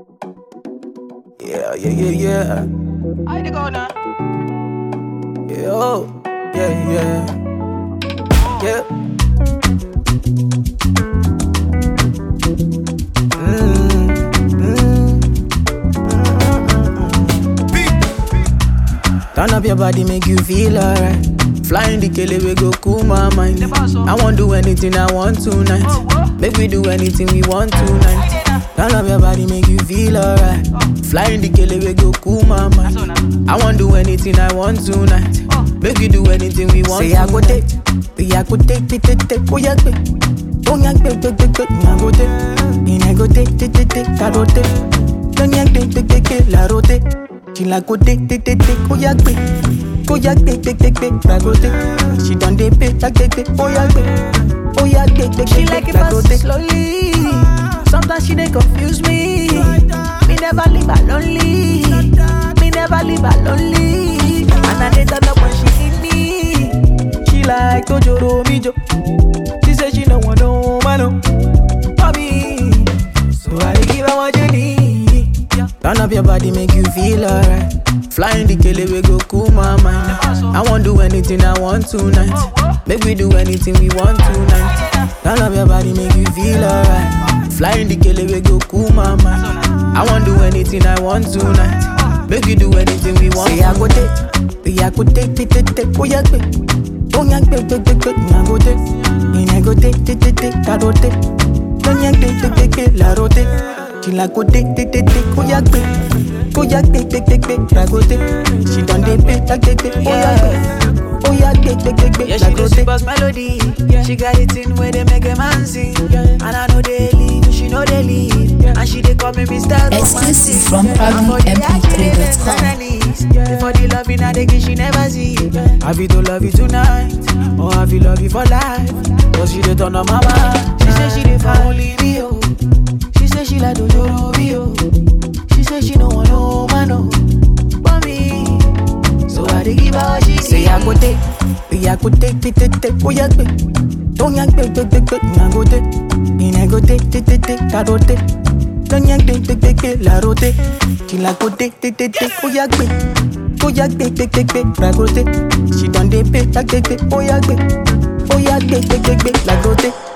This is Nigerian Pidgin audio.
Yeah, yeah, yeah, yeah. I dey go now. Yeah, oh, yeah, yeah. Yeah. Turn up your body, make you feel alright. Flying the kele, we go cool my mind. I won't do anything I want tonight. Make we do anything we want tonight. Turn up your body, make you feel alright. Flying the kele, we go cool my mind. I won't do anything I want tonight. Make we do anything we want. Say I go take, I go take, oh yeah, oh yeah, I go take, I go take, I go take, don't yank, la rote. She like go take, oh yeah, I go take. She done dey pay, oh yeah, She like it fast slowly. Sometimes she dey confuse me. Me never leave her lonely. Me never leave her lonely. And I dey turn up when she need me. She like Tojoro Mijo. She say she no want no man for me. So I dey give her what you need. Turn up your body, make you feel alright. Flying the kele, we go cool my mind. I won't do anything I want tonight. Make we do anything we want tonight. Turn up your body, make you feel alright. Flying the kele, we go cool my mind. I won't do anything I want tonight. Make we do anything we want. Say I go take, I go take, oh yeah, oh yeah, I go take, I go take, I go take, don't yank, la rote. She like go take, oh yeah, I go take. She done dey pay, oh yeah, Yeah, she do super melody. She got it in where they make a man sing. And I know they leave, she know they leave. And she dey call me Mr. Exclusive from ProudlyMP3.com. For the love in her, they give she never see. Have you to love you tonight, or have you love you for life? Cause she dey turn on my mind. She say she dey for only me, oh. She say she like Tojoro Bio. She say she no want no man, no. But me, so I dey give her what she say. I go take, oh yeah, don't yank, I go take, I go take, I go take, don't yank, la rote. She like go take, oh yeah, I go take. She done dey pay, oh yeah, la rote.